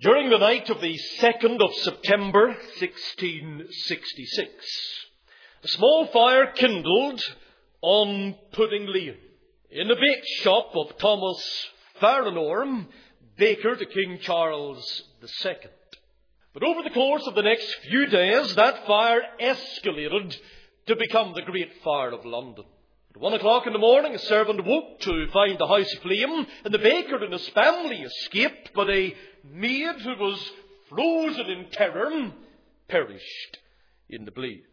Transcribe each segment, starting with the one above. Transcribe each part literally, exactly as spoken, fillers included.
During the night of the second of September, sixteen sixty-six, a small fire kindled on Pudding Lane, in the bake shop of Thomas Farranorm, baker to King Charles the Second. But over the course of the next few days, that fire escalated to become the Great Fire of London. At one o'clock in the morning, a servant woke to find the house aflame, and the baker and his family escaped, but a maid who was frozen in terror perished in the blaze.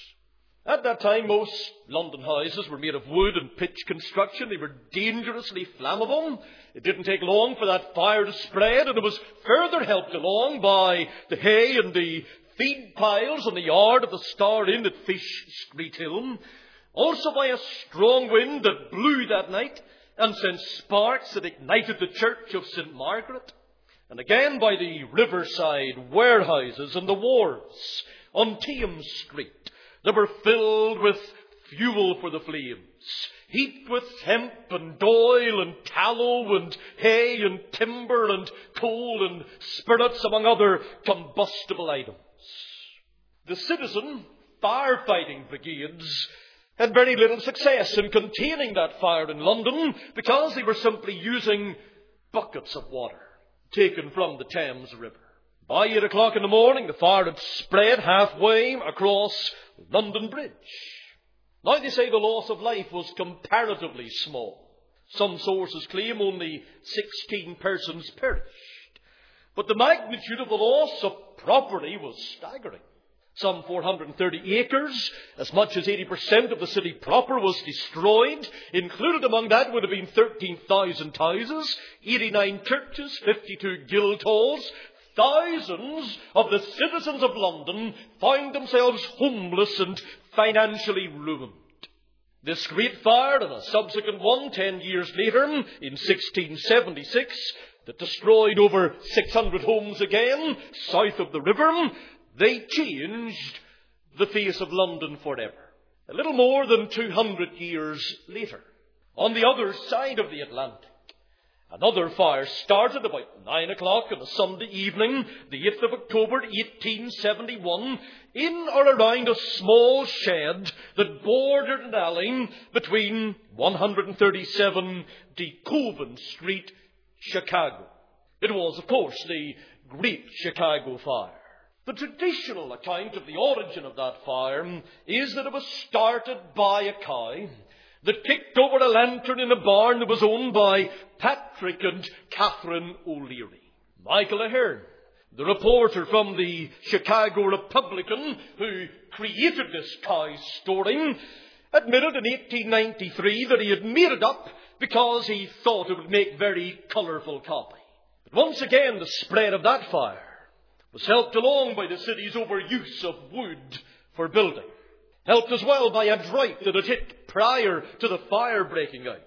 At that time, most London houses were made of wood and pitch construction. They were dangerously flammable. It didn't take long for that fire to spread, and it was further helped along by the hay and the feed piles in the yard of the Star Inn at Fish Street Hill. Also by a strong wind that blew that night and sent sparks that ignited the church of Saint Margaret. And again by the riverside warehouses and the wharves on Thames Street that were filled with fuel for the flames, heaped with hemp and oil and tallow and hay and timber and coal and spirits, among other combustible items. The citizen firefighting brigades had very little success in containing that fire in London because they were simply using buckets of water taken from the Thames River. By eight o'clock in the morning, the fire had spread halfway across London Bridge. Now they say the loss of life was comparatively small. Some sources claim only sixteen persons perished. But the magnitude of the loss of property was staggering. Some four hundred thirty acres, as much as eighty percent of the city proper was destroyed. Included among that would have been thirteen thousand houses, eighty-nine churches, fifty-two guild halls. Thousands of the citizens of London found themselves homeless and financially ruined. This great fire and a subsequent one ten years later, in sixteen seventy-six, that destroyed over six hundred homes again south of the river, they changed the face of London forever. A little more than two hundred years later, on the other side of the Atlantic, another fire started about nine o'clock on a Sunday evening, the eighth of October, eighteen seventy-one, in or around a small shed that bordered an alley between one thirty-seven De Koven Street, Chicago. It was, of course, the Great Chicago Fire. The traditional account of the origin of that fire is that it was started by a cow that kicked over a lantern in a barn that was owned by Patrick and Catherine O'Leary. Michael Ahern, the reporter from the Chicago Republican who created this cow story, admitted in eighteen ninety-three that he had made it up because he thought it would make very colourful copy. But once again, the spread of that fire was helped along by the city's overuse of wood for building. Helped as well by a drought that had hit prior to the fire breaking out.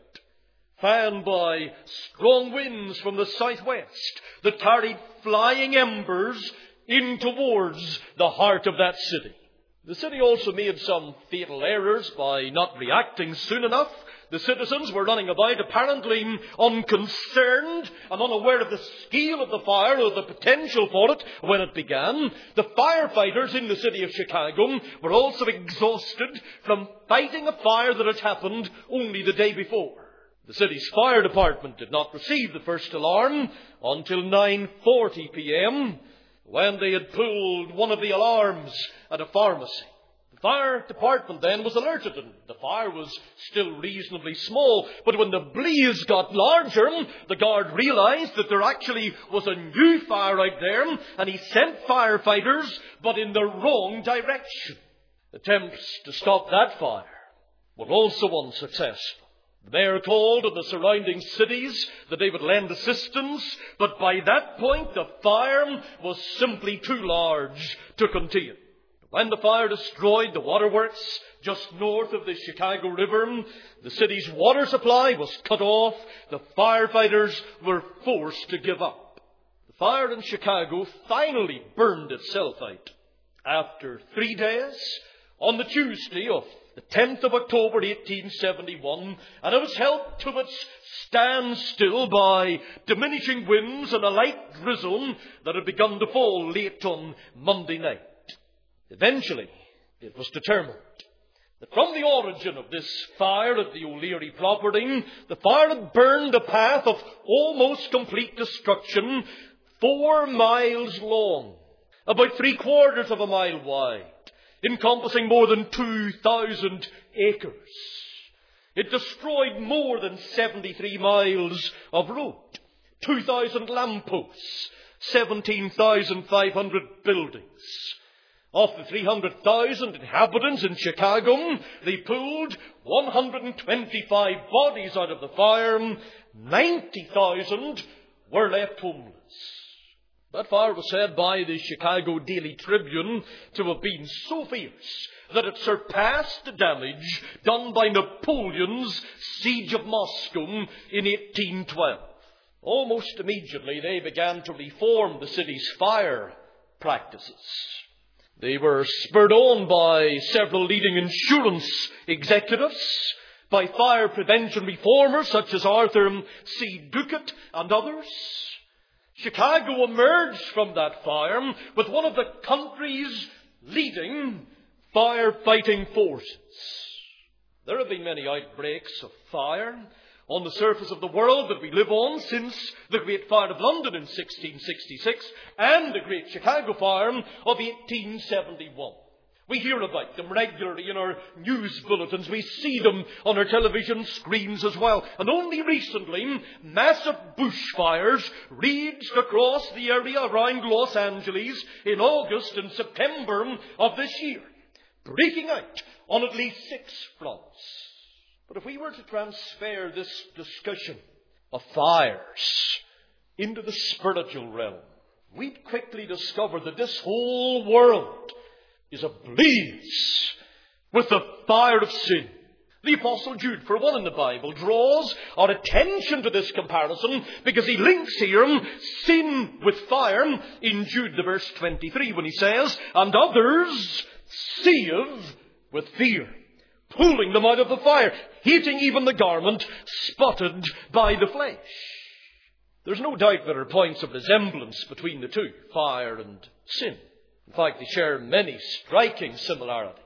Fanned by strong winds from the southwest that carried flying embers in towards the heart of that city. The city also made some fatal errors by not reacting soon enough. The citizens were running about apparently unconcerned and unaware of the scale of the fire or the potential for it when it began. The firefighters in the city of Chicago were also exhausted from fighting a fire that had happened only the day before. The city's fire department did not receive the first alarm until nine forty p.m. when they had pulled one of the alarms at a pharmacy. The fire department then was alerted, and the fire was still reasonably small. But when the blaze got larger, the guard realized that there actually was a new fire out there, and he sent firefighters, but in the wrong direction. Attempts to stop that fire were also unsuccessful. The mayor called on the surrounding cities that they would lend assistance, but by that point the fire was simply too large to contain. When the fire destroyed the waterworks just north of the Chicago River, the city's water supply was cut off. The firefighters were forced to give up. The fire in Chicago finally burned itself out. After three days, on the Tuesday of the tenth of October, eighteen seventy-one, and it was helped to its standstill by diminishing winds and a light drizzle that had begun to fall late on Monday night. Eventually, it was determined that from the origin of this fire at the O'Leary property, the fire had burned a path of almost complete destruction, four miles long, about three quarters of a mile wide, encompassing more than two thousand acres. It destroyed more than seventy-three miles of road, two thousand lampposts, seventeen thousand five hundred buildings. Of the three hundred thousand inhabitants in Chicago, they pulled one hundred twenty-five bodies out of the fire. ninety thousand were left homeless. That fire was said by the Chicago Daily Tribune to have been so fierce that it surpassed the damage done by Napoleon's siege of Moscow in eighteen twelve. Almost immediately they began to reform the city's fire practices. They were spurred on by several leading insurance executives, by fire prevention reformers such as Arthur C. Duckett and others. Chicago emerged from that fire with one of the country's leading firefighting forces. There have been many outbreaks of fire on the surface of the world that we live on since the Great Fire of London in sixteen sixty-six and the Great Chicago Fire of eighteen seventy-one. We hear about them regularly in our news bulletins. We see them on our television screens as well. And only recently, massive bushfires raged across the area around Los Angeles in August and September of this year, breaking out on at least six fronts. But if we were to transfer this discussion of fires into the spiritual realm, we'd quickly discover that this whole world is ablaze with the fire of sin. The Apostle Jude, for one in the Bible, draws our attention to this comparison because he links here sin with fire in Jude, the verse twenty-three, when he says, "And others save with fear, pulling them out of the fire, hating even the garment spotted by the flesh." There's no doubt there are points of resemblance between the two, fire and sin. In fact, they share many striking similarities.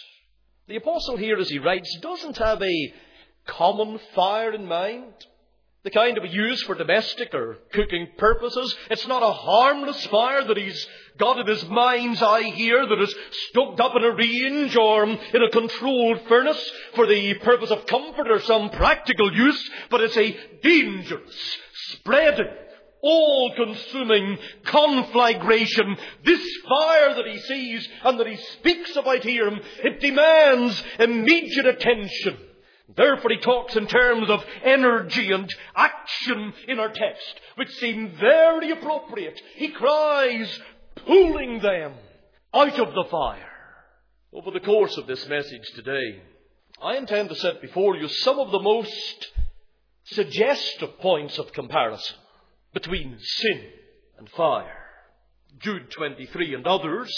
The apostle here, as he writes, doesn't have a common fire in mind, the kind that we use for domestic or cooking purposes. It's not a harmless fire that he's got in his mind's eye here, that is stoked up in a range or in a controlled furnace for the purpose of comfort or some practical use, but it's a dangerous, spreading, all-consuming conflagration. This fire that he sees and that he speaks about here, it demands immediate attention. Therefore, he talks in terms of energy and action in our text, which seem very appropriate. He cries, pulling them out of the fire. Over the course of this message today, I intend to set before you some of the most suggestive points of comparison between sin and fire. Jude twenty-three and others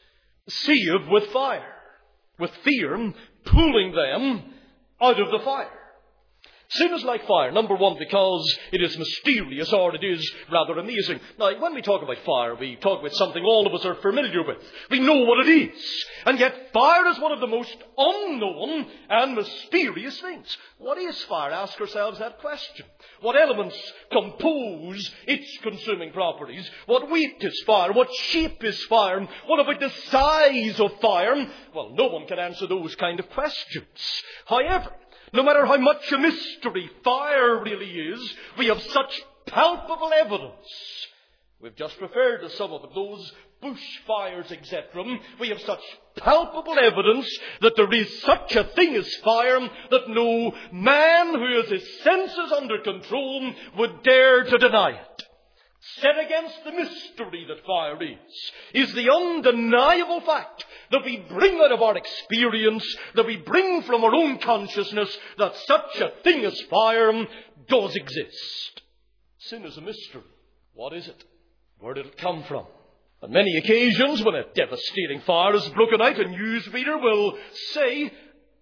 save with fire, with fear, pulling them out of the fire. Sin is like fire, number one, because it is mysterious, or it is rather amazing. Now, when we talk about fire, we talk about something all of us are familiar with. We know what it is. And yet, fire is one of the most unknown and mysterious things. What is fire? Ask ourselves that question. What elements compose its consuming properties? What weight is fire? What shape is fire? What about the size of fire? Well, no one can answer those kind of questions. However, no matter how much a mystery fire really is, we have such palpable evidence. We've just referred to some of it, those bushfires, et cetera. We have such palpable evidence that there is such a thing as fire that no man who has his senses under control would dare to deny it. Set against the mystery that fire is, is the undeniable fact that we bring out of our experience, that we bring from our own consciousness, that such a thing as fire does exist. Sin is a mystery. What is it? Where did it come from? On many occasions, when a devastating fire is broken out, a newsreader will say,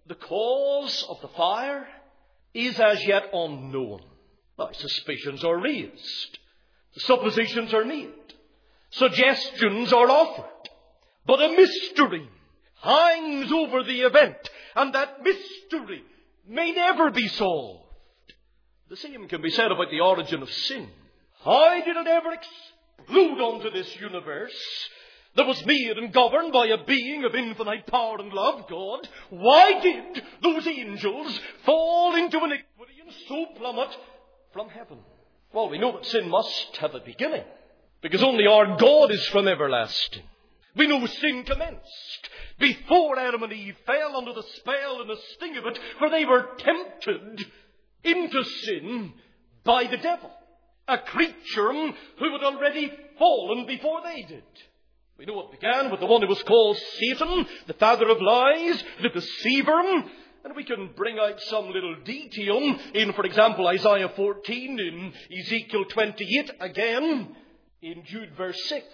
the cause of the fire is as yet unknown. Now, suspicions are raised. Suppositions are made. Suggestions are offered. But a mystery hangs over the event, and that mystery may never be solved. The same can be said about the origin of sin. How did it ever explode onto this universe that was made and governed by a being of infinite power and love, God? Why did those angels fall into iniquity and so plummet from heaven? Well, we know that sin must have a beginning, because only our God is from everlasting. We know sin commenced before Adam and Eve fell under the spell and the sting of it, for they were tempted into sin by the devil, a creature who had already fallen before they did. We know it began with the one who was called Satan, the father of lies, the deceiver, and we can bring out some little detail in, for example, Isaiah fourteen, in Ezekiel twenty-eight, again, in Jude verse six,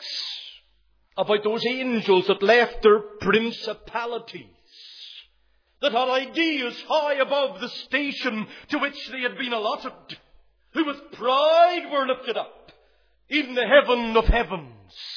about those angels that left their principalities, that had ideas high above the station to which they had been allotted, who with pride were lifted up in the heaven of heavens,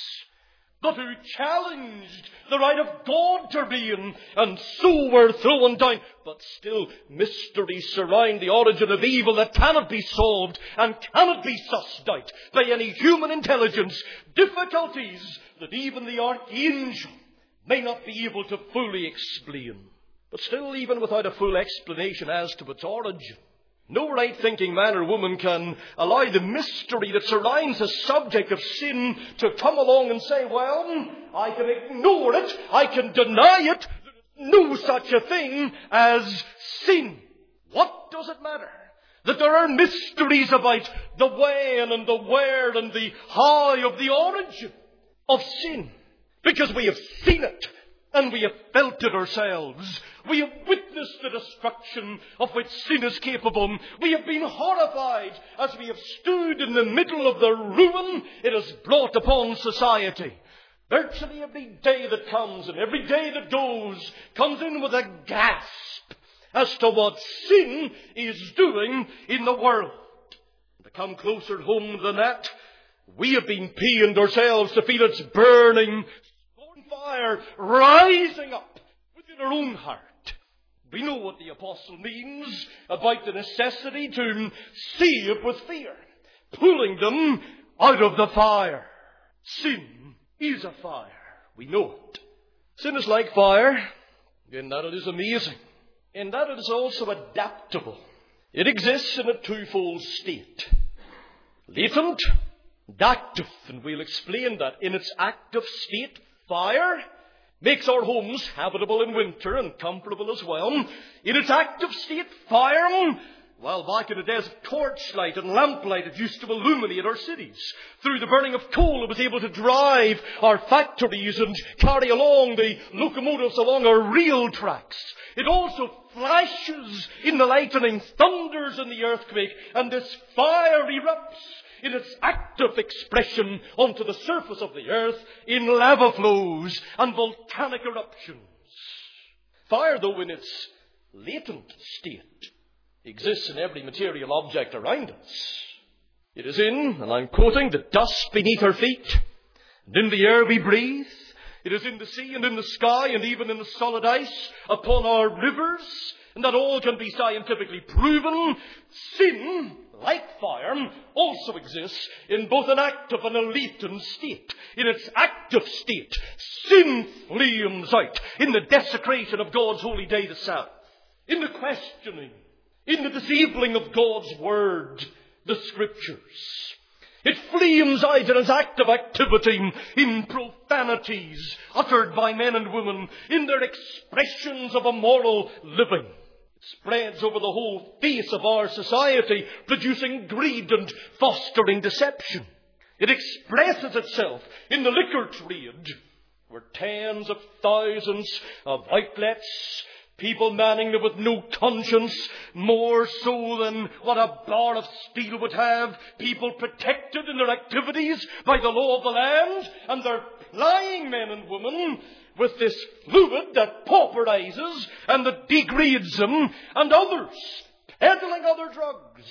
but who challenged the right of God to reign, and so were thrown down. But still, mysteries surround the origin of evil that cannot be solved and cannot be sussed out by any human intelligence. Difficulties that even the archangel may not be able to fully explain. But still, even without a full explanation as to its origin, no right-thinking man or woman can allow the mystery that surrounds the subject of sin to come along and say, well, I can ignore it, I can deny it, there is no such a thing as sin. What does it matter that there are mysteries about the when and the where and the how of the origin of sin? Because we have seen it and we have felt it ourselves. We have witnessed the destruction of which sin is capable. We have been horrified as we have stood in the middle of the ruin it has brought upon society. Virtually every day that comes and every day that goes comes in with a gasp as to what sin is doing in the world. To come closer home than that, we have been pained ourselves to feel its burning scorn fire rising up within our own heart. We know what the apostle means about the necessity to save with fear, pulling them out of the fire. Sin is a fire. We know it. Sin is like fire in that it is amazing, in that it is also adaptable. It exists in a twofold state: latent and active. And we'll explain that. In its active state, fire makes our homes habitable in winter and comfortable as well. In its active state, fire, well, back in the days of torchlight and lamplight, it used to illuminate our cities. Through the burning of coal, it was able to drive our factories and carry along the locomotives along our rail tracks. It also flashes in the lightning, thunders in the earthquake, and this fire erupts in its active expression onto the surface of the earth in lava flows and volcanic eruptions. Fire, though, in its latent state, exists in every material object around us. It is in, and I'm quoting, the dust beneath our feet, and in the air we breathe. It is in the sea and in the sky and even in the solid ice upon our rivers, and that all can be scientifically proven. Sin, like fire, also exists in both an active and a latent state. In its active state, sin flames out in the desecration of God's holy day, the Sabbath, in the questioning, in the disabling of God's word, the Scriptures. It flames out in its active activity in profanities uttered by men and women, in their expressions of immoral living. Spreads over the whole face of our society, producing greed and fostering deception. It expresses itself in the liquor trade, where tens of thousands of outlets, people manning them with no conscience, more so than what a bar of steel would have, people protected in their activities by the law of the land, and they're plying men and women with this fluid that pauperizes and that degrades them, and others peddling other drugs.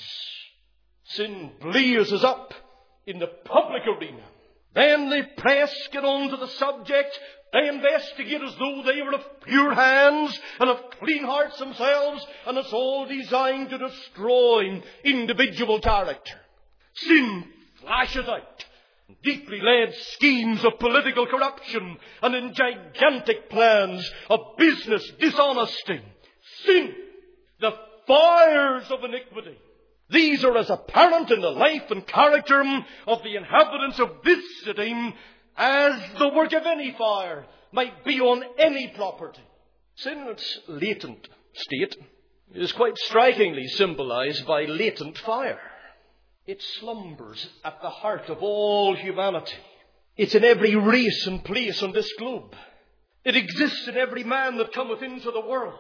Sin blazes up in the public arena. Then the press get on to the subject. They investigate as though they were of pure hands and of clean hearts themselves, and it's all designed to destroy individual character. Sin flashes out in deeply laid schemes of political corruption and in gigantic plans of business dishonesty. Sin, the fires of iniquity. These are as apparent in the life and character of the inhabitants of this city as the work of any fire might be on any property. Sin in its latent state is quite strikingly symbolized by latent fire. It slumbers at the heart of all humanity. It's in every race and place on this globe. It exists in every man that cometh into the world.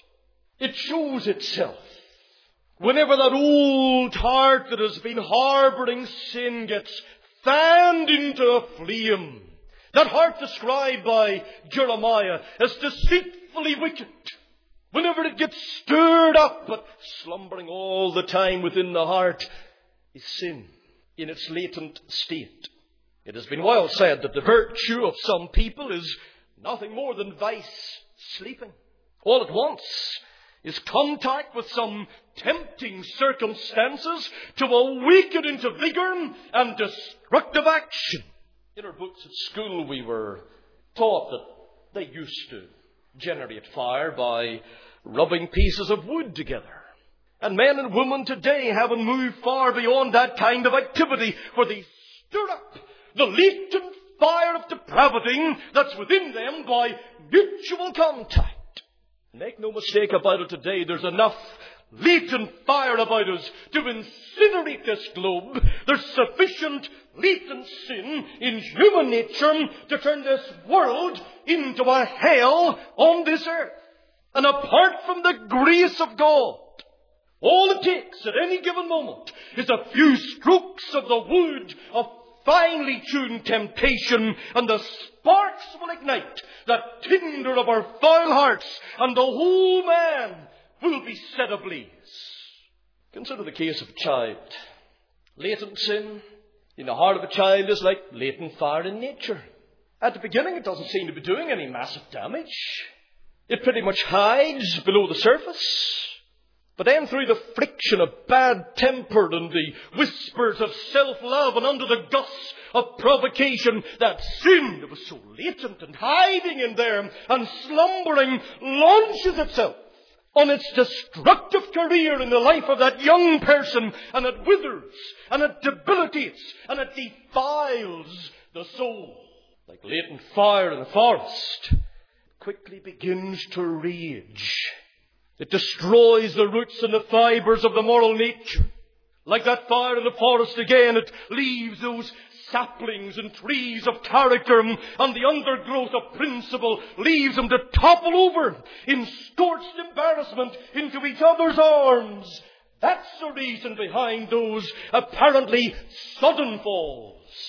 It shows itself whenever that old heart that has been harbouring sin gets fanned into a flame. That heart described by Jeremiah as deceitfully wicked. Whenever it gets stirred up, but slumbering all the time within the heart, is sin in its latent state. It has been well said that the virtue of some people is nothing more than vice sleeping. All it wants is contact with some tempting circumstances to awaken into vigour and destructive action. In our books at school we were taught that they used to generate fire by rubbing pieces of wood together. And men and women today haven't moved far beyond that kind of activity, where they stir up the latent fire of depravity that's within them by mutual contact. Make no mistake about it today, there's enough latent fire about us to incinerate this globe. There's sufficient latent sin in human nature to turn this world into a hell on this earth. And apart from the grace of God, all it takes at any given moment is a few strokes of the wood of finely tuned temptation, and the sparks will ignite that tinder of our foul hearts, and the whole man will be set ablaze. Consider the case of a child. Latent sin in the heart of a child is like latent fire in nature. At the beginning it doesn't seem to be doing any massive damage. It pretty much hides below the surface. But then through the friction of bad temper and the whispers of self-love and under the gusts of provocation, that sin that was so latent and hiding in there and slumbering launches itself on its destructive career in the life of that young person, and it withers and it debilitates and it defiles the soul. Like latent fire in the forest, it quickly begins to rage. It destroys the roots and the fibres of the moral nature. Like that fire in the forest again, it leaves those saplings and trees of character and the undergrowth of principle, leaves them to topple over in scorched embarrassment into each other's arms. That's the reason behind those apparently sudden falls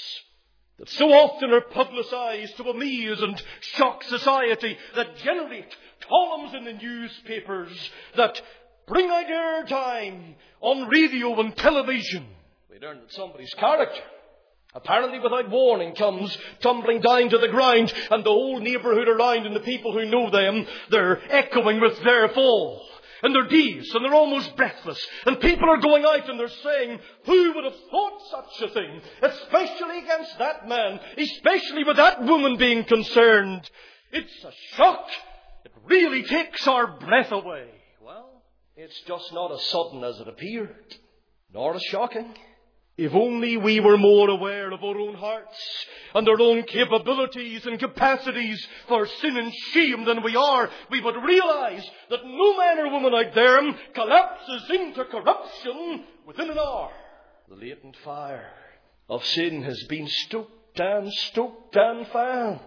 that so often are publicized to amaze and shock society, that generate columns in the newspapers, that bring out airtime on radio and television. We learn that somebody's character, apparently without warning, comes tumbling down to the ground, and the whole neighbourhood around and the people who know them, they're echoing with their fall. And they're dazed, and they're almost breathless. And people are going out and they're saying, who would have thought such a thing? Especially against that man, especially with that woman being concerned. It's a shock. It really takes our breath away. Well, it's just not as sudden as it appeared, nor as shocking. If only we were more aware of our own hearts and our own capabilities and capacities for sin and shame than we are, we would realize that no man or woman out there collapses into corruption within an hour. The latent fire of sin has been stoked and stoked and fanned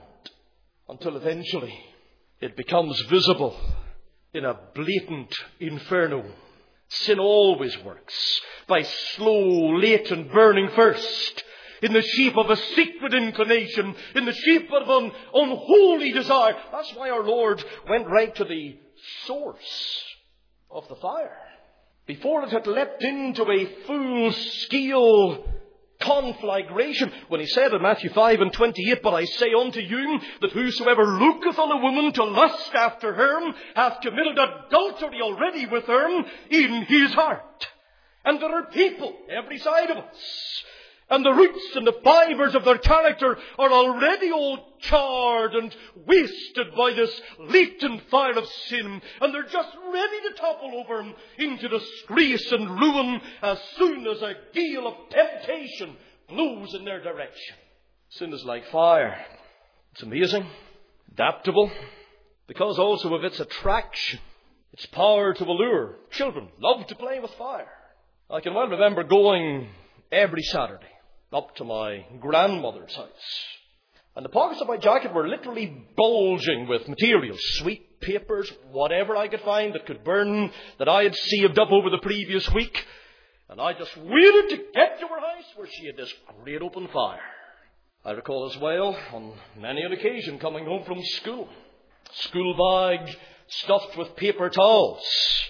until eventually it becomes visible in a blatant inferno. Sin always works by slow, latent burning first, in the shape of a secret inclination, in the shape of an unholy desire. That's why our Lord went right to the source of the fire. Before it had leapt into a full-scale conflagration, when he said in Matthew five and twenty-eight, "But I say unto you, that whosoever looketh on a woman to lust after her, hath committed adultery already with her in his heart." And there are people, every side of us, and the roots and the fibres of their character are already all charred and wasted by this latent fire of sin. And they're just ready to topple over into disgrace and ruin as soon as a gale of temptation blows in their direction. Sin is like fire. It's amazing, adaptable, because also of its attraction, its power to allure. Children love to play with fire. I can well remember going every Saturday up to my grandmother's house. And the pockets of my jacket were literally bulging with materials, sweet papers, whatever I could find that could burn, that I had saved up over the previous week. And I just waited to get to her house where she had this great open fire. I recall as well, on many an occasion, coming home from school. School bag stuffed with paper towels,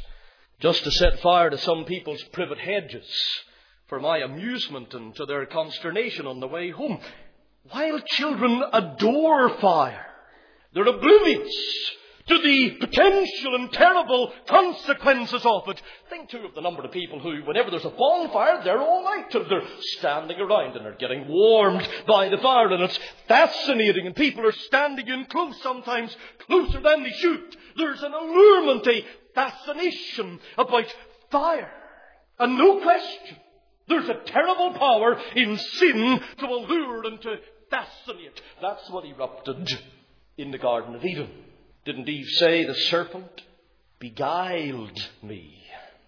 just to set fire to some people's privet hedges, for my amusement and to their consternation on the way home. While children adore fire, they're oblivious to the potential and terrible consequences of it. Think too of the number of people who, whenever there's a bonfire, they're all out and they're standing around and they're getting warmed by the fire, and it's fascinating, and people are standing in close, sometimes closer than they should. There's an allurement, a fascination about fire. And no question, there's a terrible power in sin to allure and to fascinate. That's what erupted in the Garden of Eden. Didn't Eve say, "The serpent beguiled me"?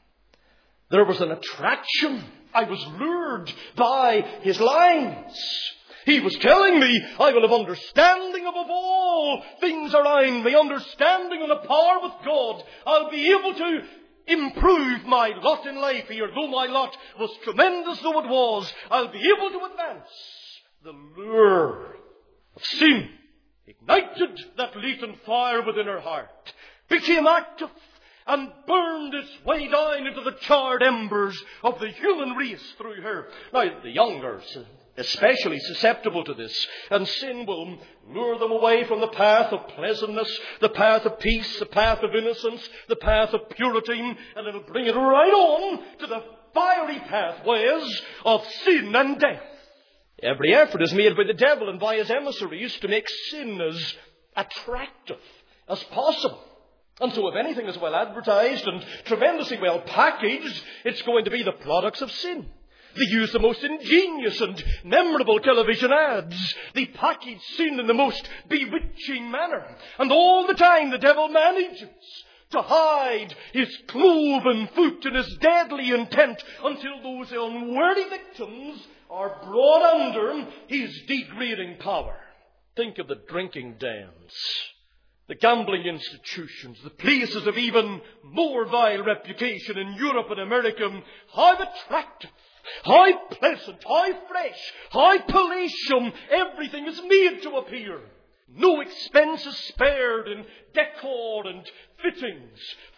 There was an attraction. I was lured by his lines. He was telling me, I will have understanding above all things around me, understanding and a power with God. I'll be able to improve my lot in life here. Though my lot was tremendous though it was, I'll be able to advance. The lure of sin ignited that latent fire within her heart, became active, and burned its way down into the charred embers of the human race through her. Now, the younger, especially susceptible to this, and sin will lure them away from the path of pleasantness, the path of peace, the path of innocence, the path of purity, and it'll bring it right on to the fiery pathways of sin and death. Every effort is made by the devil and by his emissaries to make sin as attractive as possible. And so if anything is well advertised and tremendously well packaged, it's going to be the products of sin. They use the most ingenious and memorable television ads. They package sin in the most bewitching manner. And all the time the devil manages to hide his cloven foot and his deadly intent until those unworthy victims are brought under his degrading power. Think of the drinking dens, the gambling institutions, the places of even more vile reputation in Europe and America. How attractive, how pleasant, how fresh, how palatial everything is made to appear. No expense is spared in decor and fittings.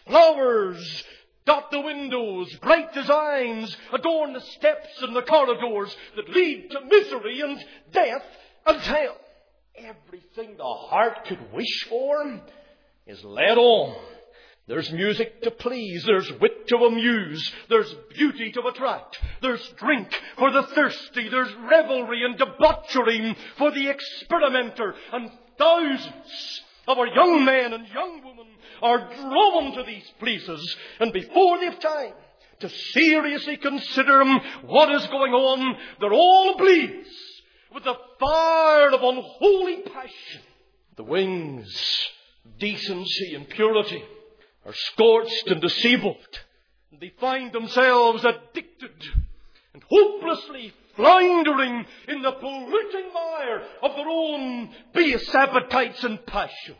Flowers dot the windows, bright designs adorn the steps and the corridors that lead to misery and death and hell. Everything the heart could wish for is led on. There's music to please, there's wit to amuse, there's beauty to attract, there's drink for the thirsty, there's revelry and debauchery for the experimenter, and thousands of our young men and young women are drawn to these places, and before they've time to seriously consider what is going on, they're all ablaze with the fire of unholy passion. The wings of decency and purity are scorched and disabled, and they find themselves addicted and hopelessly floundering in the polluting mire of their own base appetites and passions.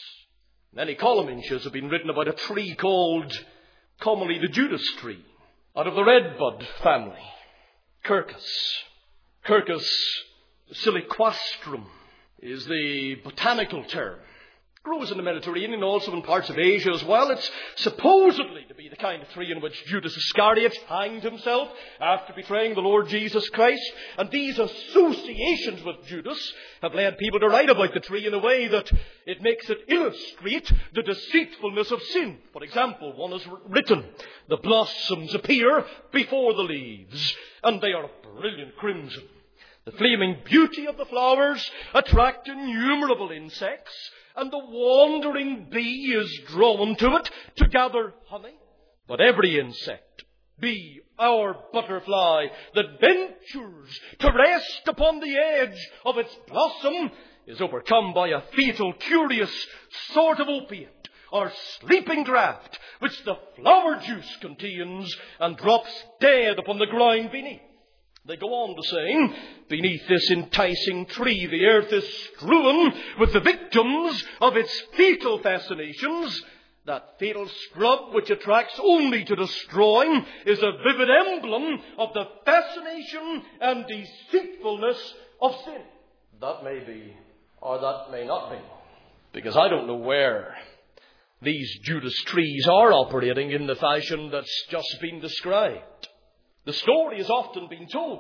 Many column inches have been written about a tree called commonly the Judas tree, out of the redbud family, Quercus. Quercus siliquastrum is the botanical term. Grows in the Mediterranean and also in parts of Asia as well. It's supposedly to be the kind of tree in which Judas Iscariot hanged himself after betraying the Lord Jesus Christ. And these associations with Judas have led people to write about the tree in a way that it makes it illustrate the deceitfulness of sin. For example, one has written, the blossoms appear before the leaves, and they are a brilliant crimson. The flaming beauty of the flowers attract innumerable insects, and the wandering bee is drawn to it to gather honey. But every insect, bee or butterfly, that ventures to rest upon the edge of its blossom is overcome by a fatal, curious sort of opiate or sleeping draught which the flower juice contains, and drops dead upon the ground beneath. They go on to say, beneath this enticing tree, the earth is strewn with the victims of its fatal fascinations. That fatal scrub which attracts only to destroy is a vivid emblem of the fascination and deceitfulness of sin. That may be, or that may not be, because I don't know where these Judas trees are operating in the fashion that's just been described. The story has often been told.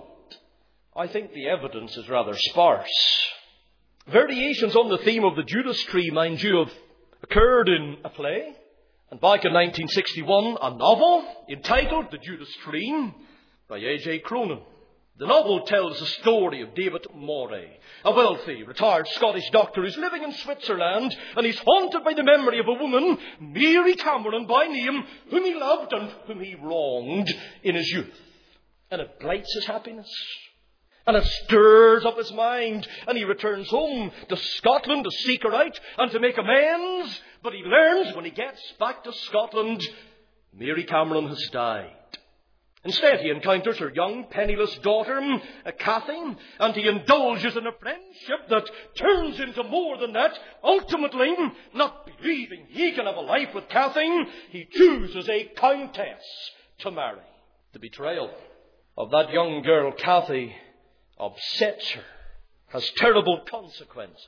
I think the evidence is rather sparse. Variations on the theme of the Judas tree, mind you, have occurred in a play, and back in nineteen sixty-one, a novel entitled The Judas Tree by A J Cronin. The novel tells the story of David Moray, a wealthy, retired Scottish doctor who's living in Switzerland, and he's haunted by the memory of a woman, Mary Cameron by name, whom he loved and whom he wronged in his youth. And it blights his happiness. And it stirs up his mind. And he returns home to Scotland to seek her out and to make amends. But he learns when he gets back to Scotland, Mary Cameron has died. Instead, he encounters her young, penniless daughter, Cathy, and he indulges in a friendship that turns into more than that. Ultimately, not believing he can have a life with Cathy, he chooses a countess to marry. The betrayal of that young girl, Cathy, upsets her, has terrible consequences.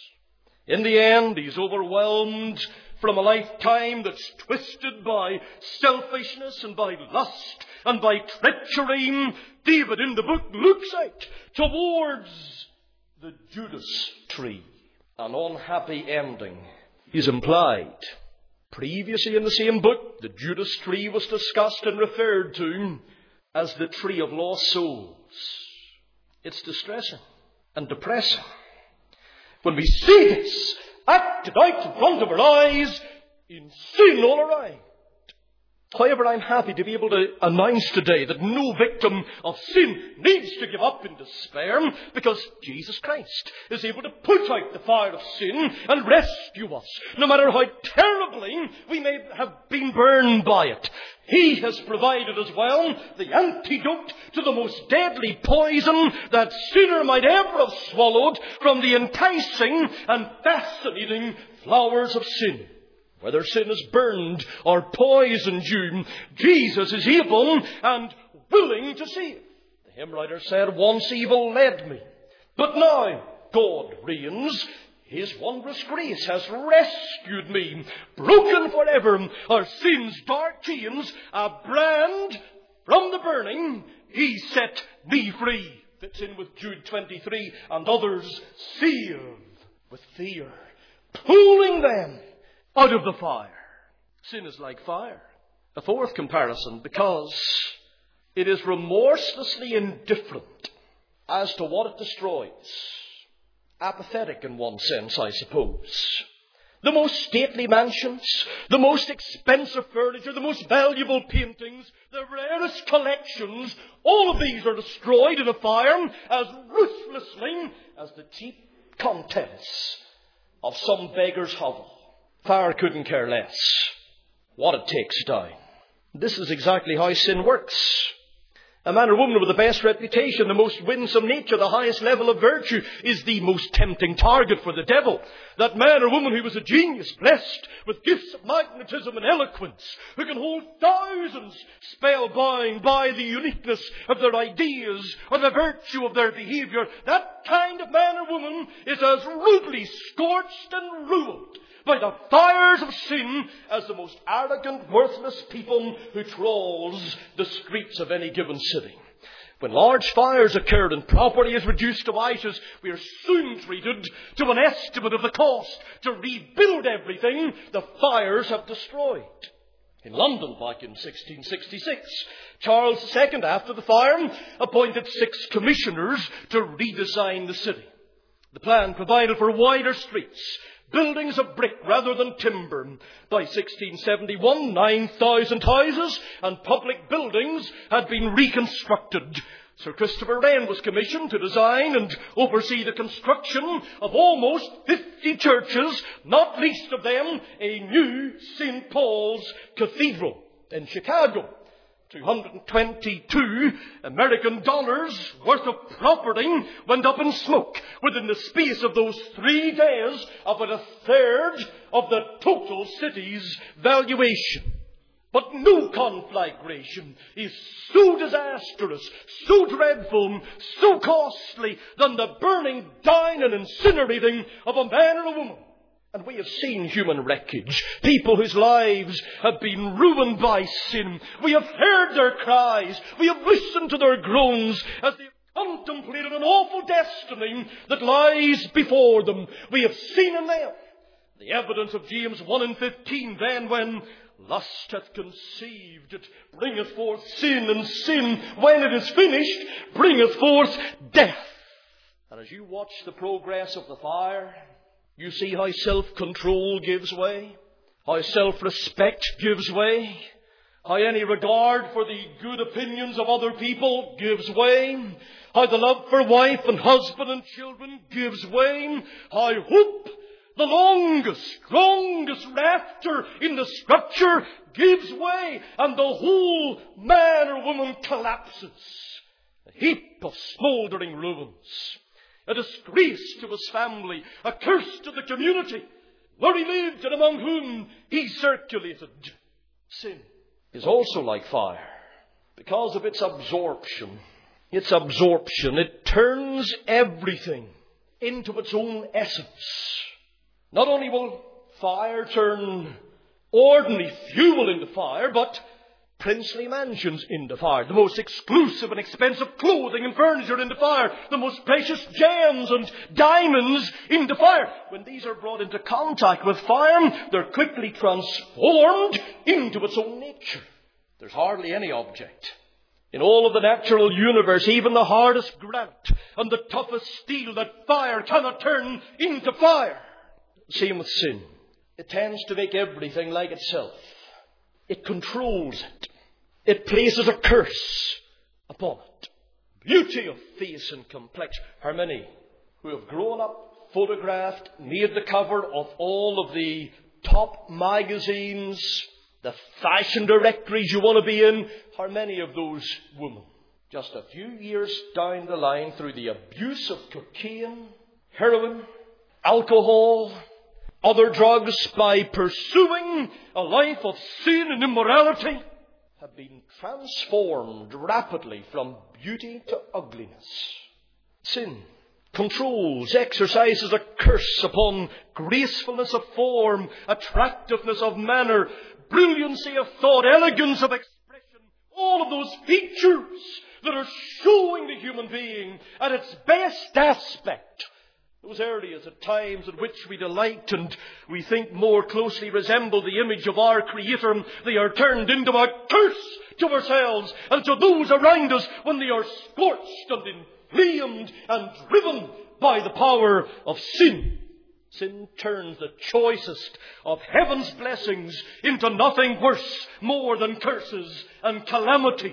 In the end, he's overwhelmed from a lifetime that's twisted by selfishness and by lust and by treachery. David in the book looks out towards the Judas tree. An unhappy ending is implied. Previously in the same book, the Judas tree was discussed and referred to as the tree of lost souls. It's distressing and depressing when we see this acted out in front of our eyes in sin all around. However, I'm happy to be able to announce today that no victim of sin needs to give up in despair, because Jesus Christ is able to put out the fire of sin and rescue us, no matter how terribly we may have been burned by it. He has provided as well the antidote to the most deadly poison that sinner might ever have swallowed from the enticing and fascinating flowers of sin. Whether sin has burned or poisoned you, Jesus is able and willing to save. The hymn writer said, once evil led me, but now God reigns. His wondrous grace has rescued me, broken forever our sin's dark chains, a brand from the burning. He set me free. Fits in with Jude twenty-three, and others sealed with fear, pulling them out of the fire. Sin is like fire. A fourth comparison, because it is remorselessly indifferent as to what it destroys. Apathetic in one sense, I suppose. The most stately mansions, the most expensive furniture, the most valuable paintings, the rarest collections, all of these are destroyed in a fire as ruthlessly as the cheap contents of some beggar's hovel. Fire couldn't care less what it takes down. This is exactly how sin works. A man or woman with the best reputation, the most winsome nature, the highest level of virtue is the most tempting target for the devil. That man or woman who was a genius, blessed with gifts of magnetism and eloquence, who can hold thousands spellbound by the uniqueness of their ideas or the virtue of their behavior, that kind of man or woman is as rudely scorched and ruined by the fires of sin as the most arrogant, worthless people who trawls the streets of any given city. When large fires occur and property is reduced to ashes, we are soon treated to an estimate of the cost to rebuild everything the fires have destroyed. In London, back in sixteen sixty-six, Charles the Second, after the fire, appointed six commissioners to redesign the city. The plan provided for wider streets, buildings of brick rather than timber. By sixteen seventy-one, nine thousand houses and public buildings had been reconstructed. Sir Christopher Wren was commissioned to design and oversee the construction of almost fifty churches, not least of them a new Saint Paul's Cathedral in Chicago. two hundred twenty-two American dollars worth of property went up in smoke within the space of those three days, about a third of the total city's valuation. But no conflagration is so disastrous, so dreadful, so costly than the burning down and incinerating of a man or a woman. And we have seen human wreckage, people whose lives have been ruined by sin. We have heard their cries. We have listened to their groans as they have contemplated an awful destiny that lies before them. We have seen in them the evidence of James one and fifteen, then when lust hath conceived, it bringeth forth sin, and sin, when it is finished, bringeth forth death. And as you watch the progress of the fire, you see how self-control gives way, how self-respect gives way, how any regard for the good opinions of other people gives way, how the love for wife and husband and children gives way, how hope, the longest, strongest rafter in the structure, gives way, and the whole man or woman collapses. A heap of smouldering ruins. A disgrace to his family, a curse to the community where he lived and among whom he circulated. Sin is also like fire because of its absorption. Its absorption, it turns everything into its own essence. Not only will fire turn ordinary fuel into fire, but princely mansions into fire, the most exclusive and expensive clothing and furniture into fire, the most precious gems and diamonds into fire. When these are brought into contact with fire, they're quickly transformed into its own nature. There's hardly any object in all of the natural universe, even the hardest granite and the toughest steel, that fire cannot turn into fire. Same with sin. It tends to make everything like itself. It controls it. It places a curse upon it. Beauty of face and complexion. How many who have grown up, photographed, made the cover of all of the top magazines, the fashion directories you want to be in, how many of those women, just a few years down the line, through the abuse of cocaine, heroin, alcohol, other drugs, by pursuing a life of sin and immorality, have been transformed rapidly from beauty to ugliness. Sin controls, exercises a curse upon gracefulness of form, attractiveness of manner, brilliancy of thought, elegance of expression, all of those features that are showing the human being at its best aspect. Those areas at times in which we delight and we think more closely resemble the image of our Creator, they are turned into a curse to ourselves and to those around us when they are scorched and inflamed and driven by the power of sin. Sin turns the choicest of heaven's blessings into nothing worse more than curses and calamities.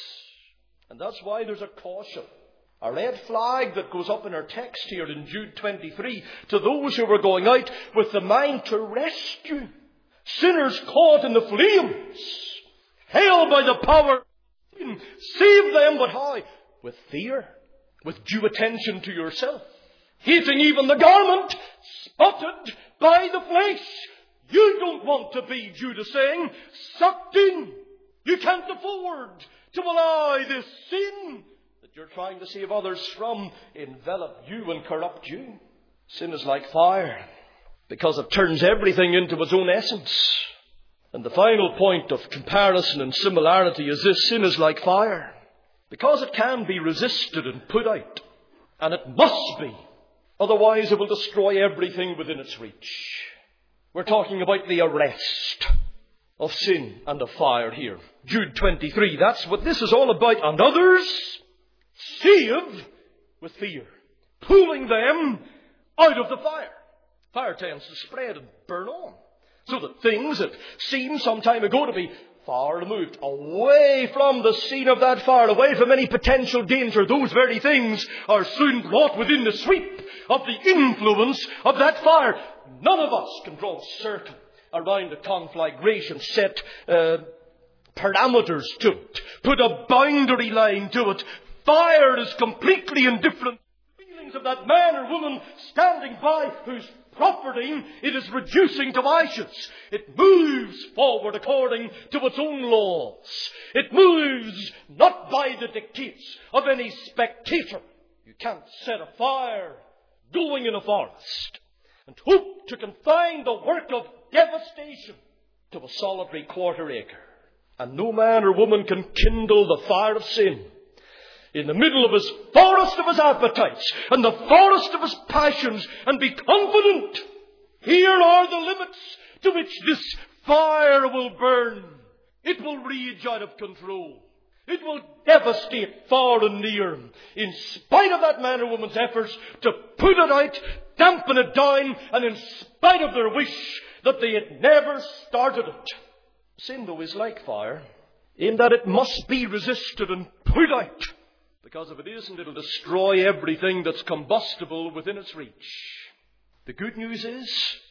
And that's why there's a caution, a red flag that goes up in our text here in Jude twenty-three, to those who were going out with the mind to rescue sinners caught in the flames, held by the power of Save them, but how? With fear, with due attention to yourself. Hating even the garment spotted by the flesh. You don't want to be, Judas saying, sucked in. You can't afford to allow this sin that you're trying to save others from envelop you and corrupt you. Sin is like fire because it turns everything into its own essence. And the final point of comparison and similarity is this: sin is like fire because it can be resisted and put out. And it must be. Otherwise it will destroy everything within its reach. We're talking about the arrest of sin and of fire here. Jude twenty-three, that's what this is all about. And others save with fear, pulling them out of the fire. Fire tends to spread and burn on, so that things that seemed some time ago to be far removed, away from the scene of that fire, away from any potential danger, those very things are soon brought within the sweep of the influence of that fire. None of us can draw circle around a conflagration, set uh, parameters to it, put a boundary line to it. Fire is completely indifferent to the feelings of that man or woman standing by whose property it is reducing to ashes. It moves forward according to its own laws. It moves not by the dictates of any spectator. You can't set a fire going in a forest and hope to confine the work of devastation to a solitary quarter acre. And no man or woman can kindle the fire of sin in the middle of his forest of his appetites and the forest of his passions and be confident, here are the limits to which this fire will burn. It will rage out of control. It will devastate far and near, in spite of that man or woman's efforts to put it out, dampen it down, and in spite of their wish that they had never started it. Sin, though, is like fire, in that it must be resisted and put out. Because if it isn't, it'll destroy everything that's combustible within its reach. The good news is,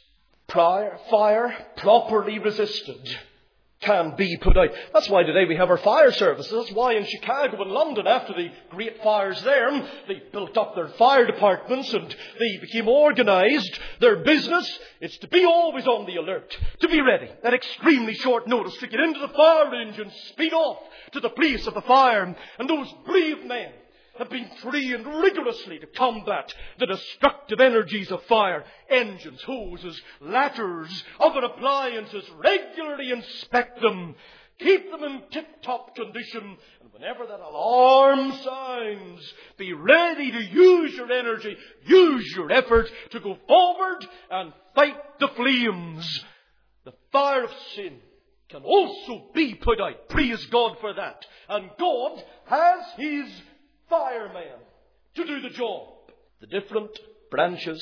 prior, fire, properly resisted, can be put out. That's why today we have our fire services. That's why in Chicago and London, after the great fires there, they built up their fire departments and they became organised. Their business is to be always on the alert, to be ready at extremely short notice, to get into the fire engine, speed off to the place of the fire. And those brave men have been trained rigorously to combat the destructive energies of fire. Engines, hoses, ladders, oven appliances, regularly inspect them, keep them in tip-top condition, and whenever that alarm sounds, be ready to use your energy, use your effort to go forward and fight the flames. The fire of sin can also be put out. Praise God for that. And God has His fireman to do the job. The different branches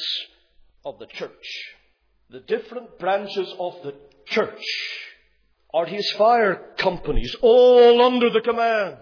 of the church, the different branches of the church are His fire companies, all under the command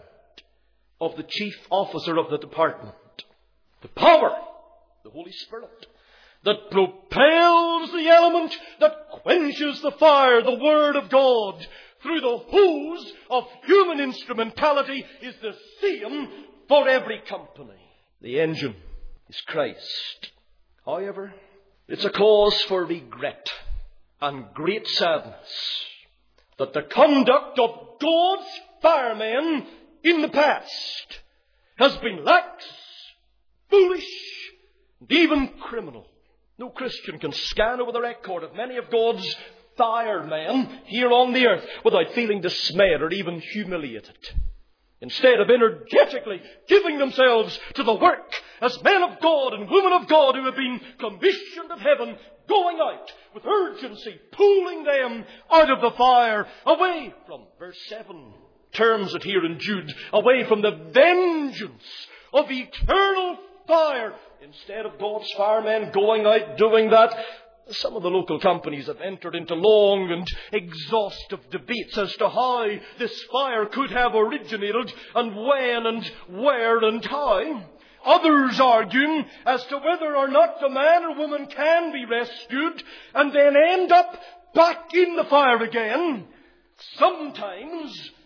of the chief officer of the department. The power, the Holy Spirit, that propels the element, that quenches the fire, the Word of God, through the hose of human instrumentality, is the same for every company. The engine is Christ. However, it's a cause for regret and great sadness that the conduct of God's firemen in the past has been lax, foolish, and even criminal. No Christian can scan over the record of many of God's firemen here on the earth without feeling dismayed or even humiliated. Instead of energetically giving themselves to the work as men of God and women of God who have been commissioned of heaven, going out with urgency, pulling them out of the fire, away from, verse seven terms it here in Jude, away from the vengeance of eternal fire. Instead of God's firemen going out doing that, some of the local companies have entered into long and exhaustive debates as to how this fire could have originated and when and where and how. Others arguing as to whether or not the man or woman can be rescued and then end up back in the fire again. Sometimes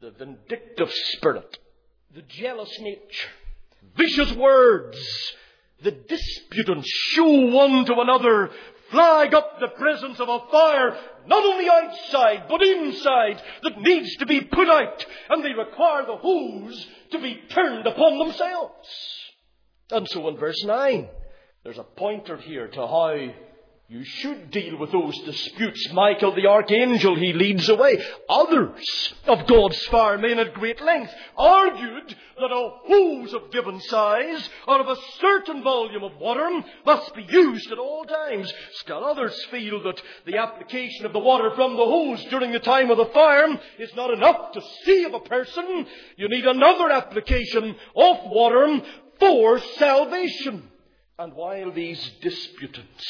the vindictive spirit, the jealous nature, vicious words, the disputants show one to another, flag up the presence of a fire, not only outside, but inside, that needs to be put out, and they require the hose to be turned upon themselves. And so in verse nine, there's a pointer here to how you should deal with those disputes. Michael the archangel, he leads away. Others of God's firemen at great length argued that a hose of given size or of a certain volume of water must be used at all times. Still others feel that the application of the water from the hose during the time of the fire is not enough to save a person. You need another application of water for salvation. And while these disputants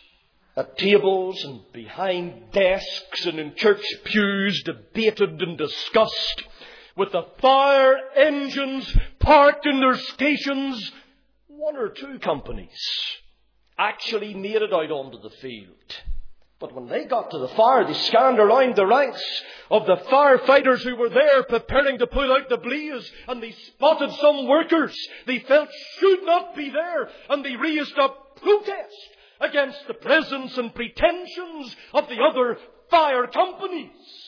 at tables and behind desks and in church pews debated and discussed, with the fire engines parked in their stations, one or two companies actually made it out onto the field. But when they got to the fire, they scanned around the ranks of the firefighters who were there preparing to put out the blaze, and they spotted some workers they felt should not be there, and they raised up protest against the presence and pretensions of the other fire companies.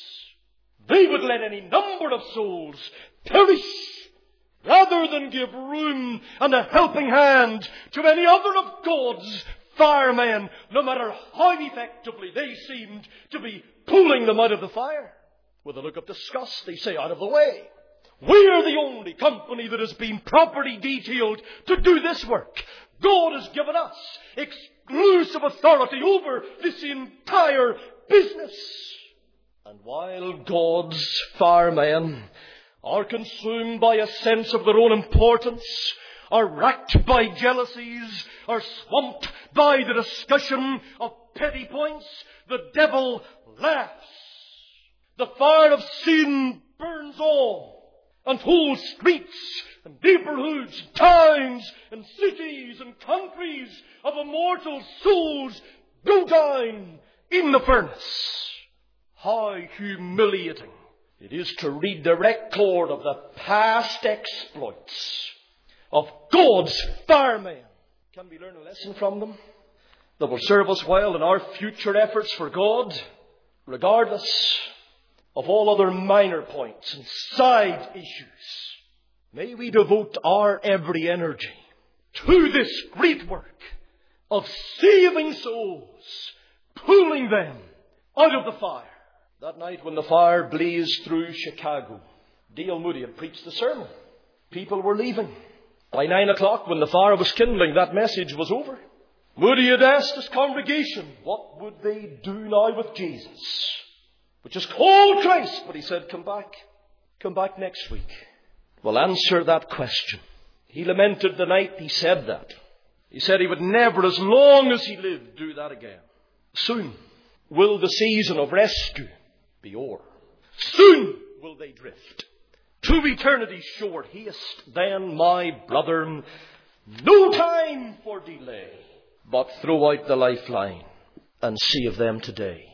They would let any number of souls perish rather than give room and a helping hand to any other of God's firemen, no matter how effectively they seemed to be pulling them out of the fire. With a look of disgust, they say, out of the way. We are the only company that has been properly detailed to do this work. God has given us exclusive authority over this entire business. And while God's firemen are consumed by a sense of their own importance, are racked by jealousies, are swamped by the discussion of petty points, the devil laughs. The fire of sin burns on, and whole streets and neighborhoods, towns and cities and countries of immortal souls go down in the furnace. How humiliating it is to read the record of the past exploits of God's firemen. Can we learn a lesson from them that will serve us well in our future efforts for God, regardless of all other minor points and side issues? May we devote our every energy to this great work of saving souls, pulling them out of the fire. That night when the fire blazed through Chicago, Dale Moody had preached the sermon. People were leaving. By nine o'clock, when the fire was kindling, that message was over. Moody had asked his congregation, what would they do now with Jesus? Which is cold Christ. But he said, come back. Come back next week. We'll answer that question. He lamented the night he said that. He said he would never, as long as he lived, do that again. Soon will the season of rescue be o'er. Soon will they drift to eternity's shore. Haste then, my brother, no time for delay, but throw out the lifeline and save them today.